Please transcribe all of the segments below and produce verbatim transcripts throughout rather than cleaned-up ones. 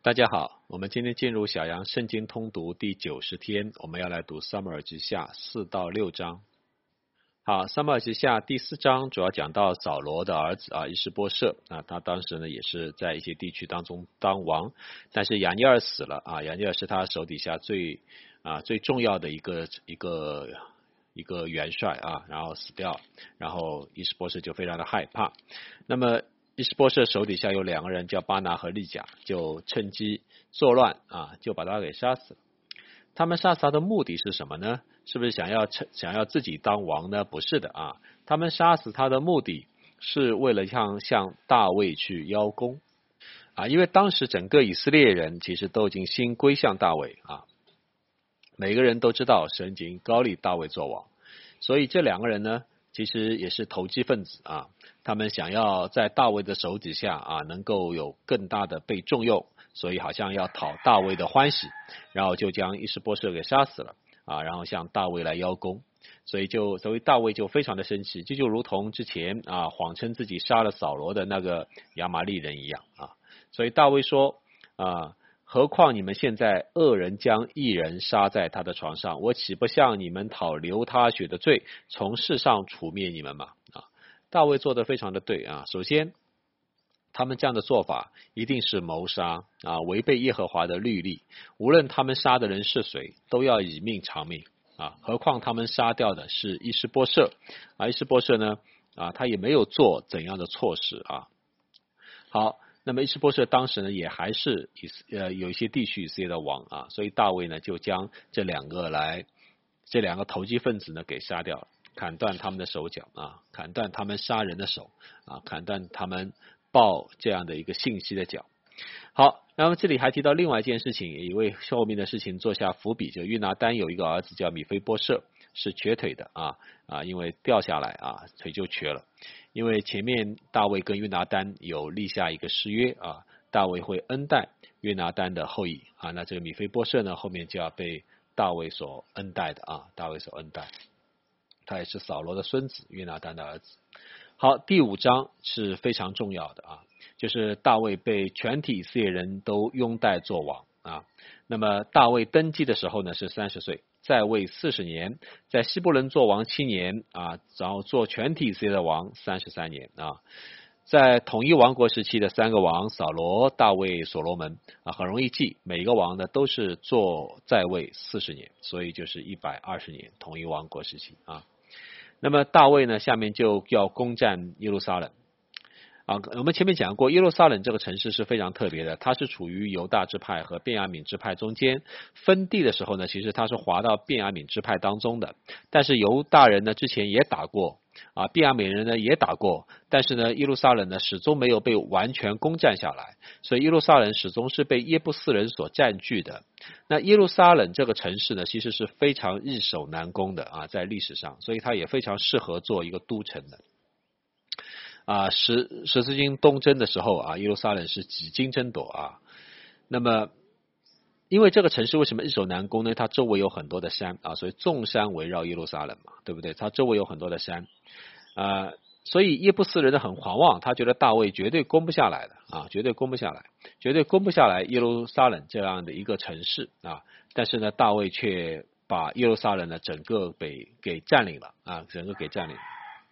大家好，我们今天进入小杨圣经通读第九十天，我们要来读撒母耳记下四到六章。好，撒母耳记下第四章主要讲到扫罗的儿子啊伊施波设啊，他当时呢也是在一些地区当中当王，但是亚尼尔死了啊，亚尼尔是他手底下最啊最重要的一个一个一个元帅啊，然后死掉，然后伊施波设就非常的害怕。那么伊施波设手底下有两个人叫巴拿和利甲，就趁机作乱啊，就把他给杀死了。他们杀死他的目的是什么呢？是不是想要想要自己当王呢？不是的啊，他们杀死他的目的是为了向向大卫去邀功啊，因为当时整个以色列人其实都已经心归向大卫啊，每个人都知道神已经高立大卫做王，所以这两个人呢，其实也是投机分子啊，他们想要在大卫的手底下啊，能够有更大的被重用，所以好像要讨大卫的欢喜，然后就将伊施波设给杀死了啊，然后向大卫来邀功，所以就所以大卫就非常的生气，这就如同之前啊谎称自己杀了扫罗的那个亚玛利人一样啊，所以大卫说啊，何况你们现在恶人将义人杀在他的床上，我岂不向你们讨流他血的罪，从世上除灭你们吗？啊，大卫做得非常的对啊。首先，他们这样的做法一定是谋杀啊，违背耶和华的律例。无论他们杀的人是谁，都要以命偿命啊。何况他们杀掉的是伊施波设啊，伊施波设呢啊，他也没有做怎样的错事啊。好。那么伊施波设当时呢也还是以呃有一些地区以色列的王啊，所以大卫呢就将这两个来这两个投机分子呢给杀掉了，砍断他们的手脚啊，砍断他们杀人的手啊，砍断他们报这样的一个信息的脚。好，那么这里还提到另外一件事情，也为后面的事情做下伏笔，就约拿单有一个儿子叫米非波设，是瘸腿的啊啊，因为掉下来啊腿就瘸了。因为前面大卫跟约拿单有立下一个誓约啊，大卫会恩待约拿单的后裔啊，那这个米非波设呢后面就要被大卫所恩待的啊，大卫所恩待，他也是扫罗的孙子，约拿单的儿子。好，第五章是非常重要的啊，就是大卫被全体以色列人都拥戴做王啊。那么大卫登基的时候呢是三十岁，在位四十年，在希伯伦做王七年啊，然后做全体以色列的王三十三年啊。在统一王国时期的三个王扫罗、大卫、所罗门啊，很容易记，每一个王呢都是做在位四十年，所以就是一百二十年统一王国时期啊。那么大卫呢下面就要攻占耶路撒冷啊，我们前面讲过，耶路撒冷这个城市是非常特别的，它是处于犹大支派和便雅悯支派中间，分地的时候呢，其实它是划到便雅悯支派当中的，但是犹大人呢之前也打过啊，便雅悯人呢也打过，但是呢耶路撒冷呢始终没有被完全攻占下来，所以耶路撒冷始终是被耶布斯人所占据的。那耶路撒冷这个城市呢，其实是非常易守难攻的啊，在历史上，所以它也非常适合做一个都城的。啊，十十字军东征的时候啊，耶路撒冷是几经争夺啊。那么，因为这个城市为什么易守难攻呢？它周围有很多的山啊，所以众山围绕耶路撒冷嘛，对不对？它周围有很多的山啊，所以耶布斯人呢很狂妄，他觉得大卫绝对攻不下来的啊，绝对攻不下来，绝对攻不下来耶路撒冷这样的一个城市啊。但是呢，大卫却把耶路撒冷的整个北给占领了啊，整个给占领了。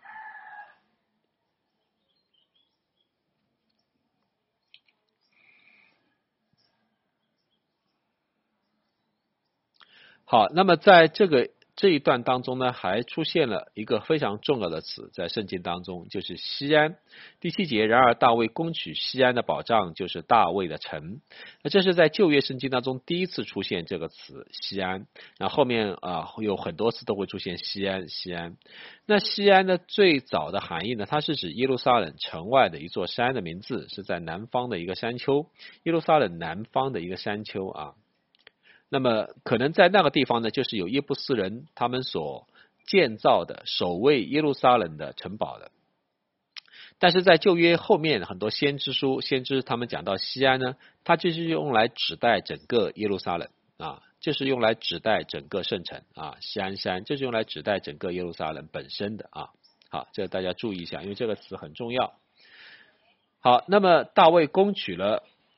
好，那么在这个这一段当中呢，还出现了一个非常重要的词，在圣经当中就是西安。第七节，然而大卫攻取西安的保障，就是大卫的城。那这是在旧约圣经当中第一次出现这个词西安，那后面啊有很多次都会出现西安西安。那西安的最早的含义呢，它是指耶路撒冷城外的一座山的名字，是在南方的一个山丘，耶路撒冷南方的一个山丘啊。那么可能在那个地方呢，就是有耶布斯人他们所建造的守卫耶路撒冷的城堡的。但是在旧约后面很多先知书，先知他们讲到西安呢，它就是用来指代整个耶路撒冷啊，就是用来指代整个圣城啊，西安山，这是用来指代整个耶路撒冷本身的啊。好，这个大家注意一下，因为这个词很重要。好，那么大卫攻取了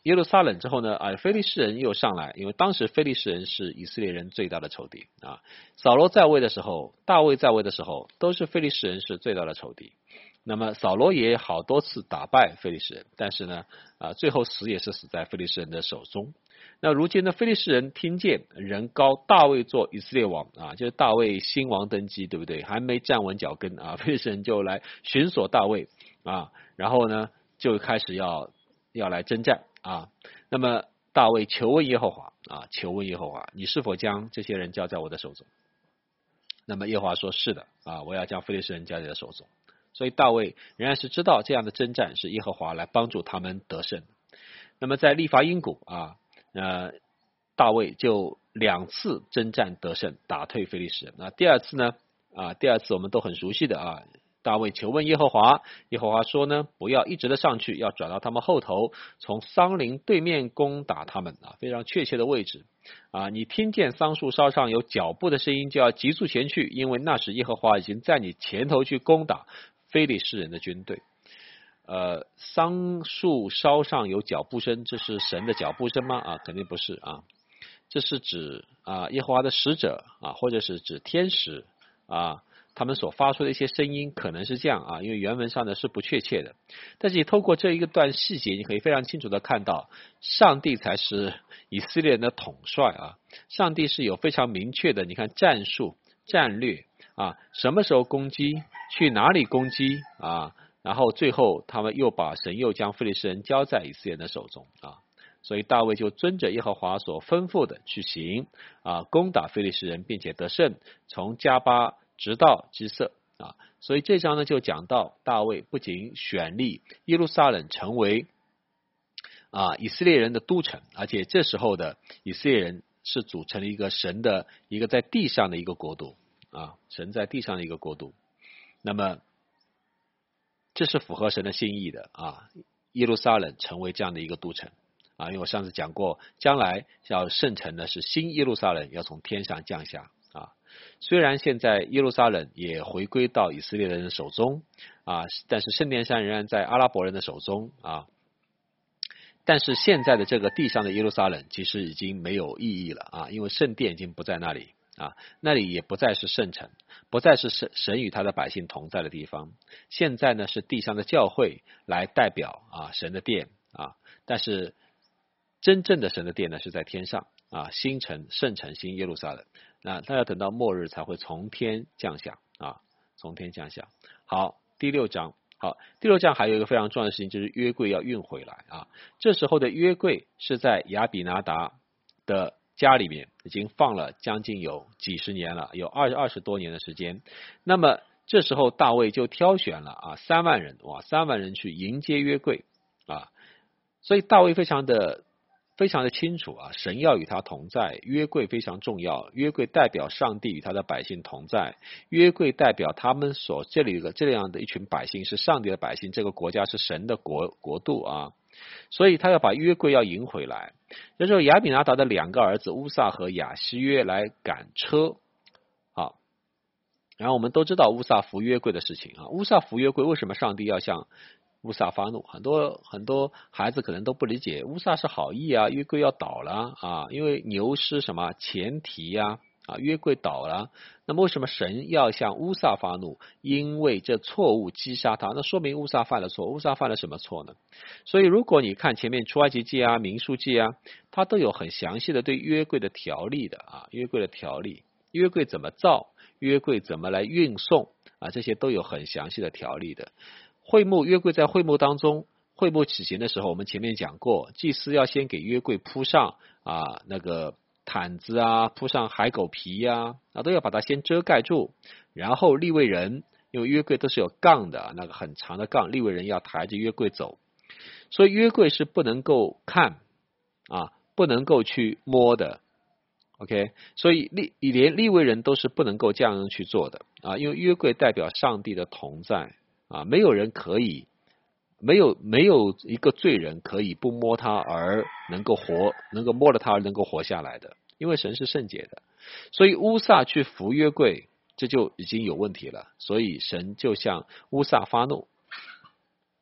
耶路撒冷之后呢，啊，非利士人又上来，因为当时非利士人是以色列人最大的仇敌啊。扫罗在位的时候，大卫在位的时候，都是非利士人是最大的仇敌。那么扫罗也好多次打败非利士人，但是呢，啊，最后死也是死在非利士人的手中。那如今呢，非利士人听见人高大卫做以色列王啊，就是大卫新王登基，对不对？还没站稳脚跟啊，非利士人就来寻索大卫啊，然后呢，就开始要要来征战啊。那么大卫求问耶和华啊，求问耶和华，你是否将这些人交在我的手中？那么耶和华说是的啊，我要将非利士人交在你的手中。所以大卫仍然是知道这样的征战是耶和华来帮助他们得胜。那么在利伐因谷啊，呃，大卫就两次征战得胜，打退非利士人。那第二次呢啊，第二次我们都很熟悉的啊，大卫求问耶和华，耶和华说呢，不要一直的上去，要转到他们后头，从桑林对面攻打他们啊，非常确切的位置啊。你听见桑树梢上有脚步的声音，就要急速前去，因为那时耶和华已经在你前头去攻打非利士人的军队。呃，桑树梢上有脚步声，这是神的脚步声吗？啊，肯定不是啊，这是指啊耶和华的使者啊，或者是指天使啊，他们所发出的一些声音，可能是这样啊，因为原文上呢是不确切的。但是你透过这一个段细节，你可以非常清楚的看到，上帝才是以色列人的统帅啊，上帝是有非常明确的，你看战术、战略啊，什么时候攻击，去哪里攻击啊。然后最后他们又把神又将非利士人交在以色列人的手中啊，所以大卫就遵着耶和华所吩咐的去行啊，攻打非利士人，并且得胜，从加巴直到基色啊。所以这章呢就讲到大卫不仅选立耶路撒冷成为啊以色列人的都城，而且这时候的以色列人是组成了一个神的一个在地上的一个国度啊，神在地上的一个国度。那么这是符合神的心意的啊，耶路撒冷成为这样的一个都城啊，因为我上次讲过，将来要圣城呢是新耶路撒冷要从天上降下啊。虽然现在耶路撒冷也回归到以色列人的手中啊，但是圣殿山仍然在阿拉伯人的手中啊。但是现在的这个地上的耶路撒冷其实已经没有意义了啊，因为圣殿已经不在那里啊，那里也不再是圣城，不再是神神与他的百姓同在的地方。现在呢是地上的教会来代表啊神的殿啊，但是真正的神的殿呢是在天上啊，新城圣城新耶路撒冷。那他要等到末日才会从天降下啊，从天降下。好，第六章。好，第六章还有一个非常重要的事情，就是约柜要运回来啊。这时候的约柜是在亚比拿达的家里面，已经放了将近有几十年了，有二二十多年的时间。那么这时候大卫就挑选了啊三万人，哇，三万人去迎接约柜啊。所以大卫非常的非常的清楚啊，神要与他同在，约柜非常重要，约柜代表上帝与他的百姓同在，约柜代表他们所这里的这样的一群百姓是上帝的百姓，这个国家是神的国国度啊。所以他要把约柜要迎回来。这时候亚比拿达的两个儿子乌撒和亚希约来赶车啊。然后我们都知道乌撒扶约柜的事情啊，乌撒扶约柜为什么上帝要向乌撒发怒？很多很多孩子可能都不理解，乌撒是好意啊，约柜要倒了啊，因为牛失什么前蹄呀啊，约柜倒了。那么为什么神要向乌撒发怒？因为这错误击杀他，那说明乌撒犯了错。乌撒犯了什么错呢？所以如果你看前面出埃及记啊、民数记啊，它都有很详细的对约柜的条例的啊，约柜的条例，约柜怎么造，约柜怎么来运送啊，这些都有很详细的条例的。会幕约柜在会幕当中，会幕起行的时候，我们前面讲过，祭司要先给约柜铺上啊那个毯子啊，铺上海狗皮呀 啊, 啊，都要把它先遮盖住。然后利未人，因为约柜都是有杠的，那个很长的杠，利未人要抬着约柜走，所以约柜是不能够看啊，不能够去摸的。OK， 所以利连利未人都是不能够这样去做的啊，因为约柜代表上帝的同在啊，没有人可以，没有没有一个罪人可以不摸他而能够活，能够摸了他而能够活下来的，因为神是圣洁的。所以乌撒去扶约柜，这就已经有问题了，所以神就向乌撒发怒。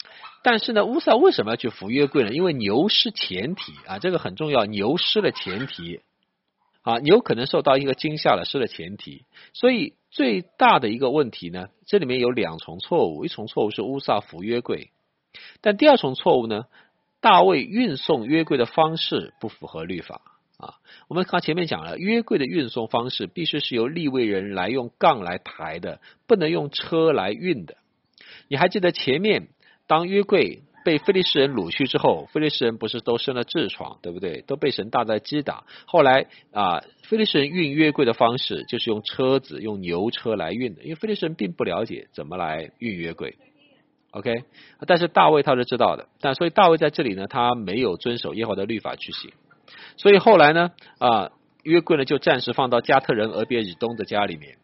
但是呢，乌撒为什么要去扶约柜呢？因为牛失前蹄啊，这个很重要，牛失了前蹄啊，牛可能受到一个惊吓了，失了前蹄，所以最大的一个问题呢，这里面有两重错误，一重错误是乌撒扶约柜，但第二重错误呢，大卫运送约柜的方式不符合律法啊。我们看前面讲了，约柜的运送方式必须是由利未人来用杠来抬的，不能用车来运的。你还记得前面当约柜被非利士人掳去之后，非利士人不是都生了痔疮，对不对？都被神大大击打。后来啊，非利士人运约柜的方式就是用车子，用牛车来运的，因为非利士人并不了解怎么来运约柜。OK， 但是大卫他是知道的，但所以大卫在这里呢，他没有遵守耶和华的律法去行，所以后来呢，啊，约柜呢就暂时放到加特人俄别以东的家里面。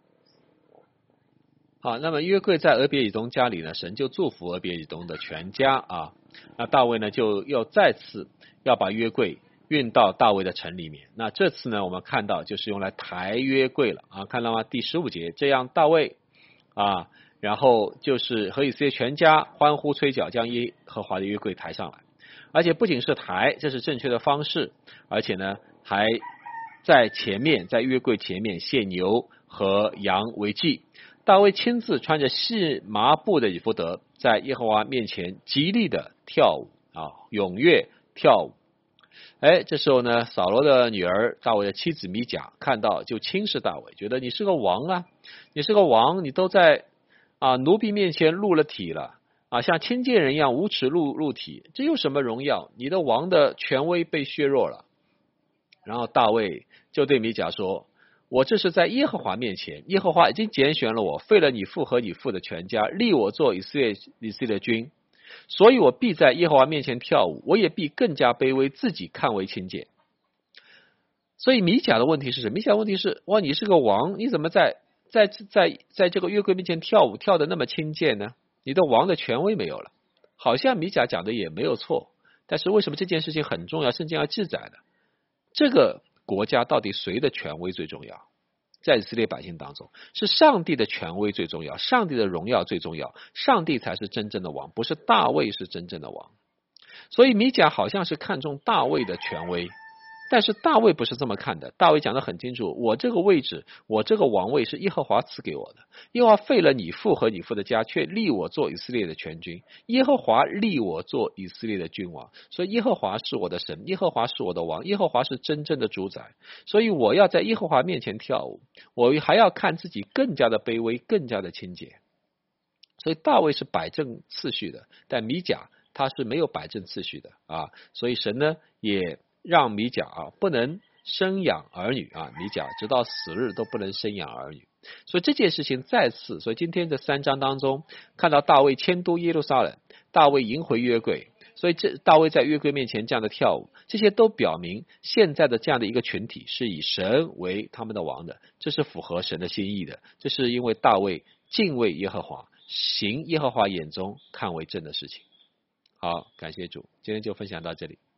好，那么约柜在俄别以东家里呢，神就祝福俄别以东的全家啊。那大卫呢就要再次要把约柜运到大卫的城里面。那这次呢，我们看到就是用来抬约柜了啊，看到吗？第十五节，这样大卫啊，然后就是和以色列全家欢呼吹角，将耶和华的约柜抬上来。而且不仅是抬，这是正确的方式，而且呢还在前面，在约柜前面献牛和羊为祭。大卫亲自穿着细麻布的以弗得，在耶和华面前极力的跳舞啊，踊跃跳舞。哎，这时候呢，扫罗的女儿大卫的妻子米甲看到就轻视大卫，觉得你是个王啊，你是个王，你都在啊奴婢面前露了体了啊，像亲近人一样无耻露露体，这有什么荣耀？你的王的权威被削弱了。然后大卫就对米甲说，我这是在耶和华面前，耶和华已经拣选了我，废了你父和你父的全家，立我做以色列以色列君，所以我必在耶和华面前跳舞，我也必更加卑微，自己看为轻贱。所以米甲的问题是什么？米甲的问题是，哇，你是个王，你怎么在在在在这个约柜面前跳舞，跳得那么轻贱呢？你的王的权威没有了。好像米甲讲的也没有错，但是为什么这件事情很重要，圣经要记载的？这个国家到底谁的权威最重要？在以色列百姓当中，是上帝的权威最重要，上帝的荣耀最重要，上帝才是真正的王，不是大卫是真正的王。所以米甲好像是看重大卫的权威，但是大卫不是这么看的。大卫讲得很清楚，我这个位置，我这个王位是耶和华赐给我的，耶和华废了你父和你父的家，却立我做以色列的全军，耶和华立我做以色列的君王，所以耶和华是我的神，耶和华是我的王，耶和华是真正的主宰，所以我要在耶和华面前跳舞，我还要看自己更加的卑微，更加的清洁。所以大卫是摆正次序的，但米甲他是没有摆正次序的啊，所以神呢也让米甲啊不能生养儿女啊，米甲直到死日都不能生养儿女。所以这件事情再次，所以今天这三章当中看到大卫迁都耶路撒冷，大卫迎回约柜，所以这大卫在约柜面前这样的跳舞，这些都表明现在的这样的一个群体是以神为他们的王的，这是符合神的心意的，这是因为大卫敬畏耶和华，行耶和华眼中看为正的事情。好，感谢主，今天就分享到这里。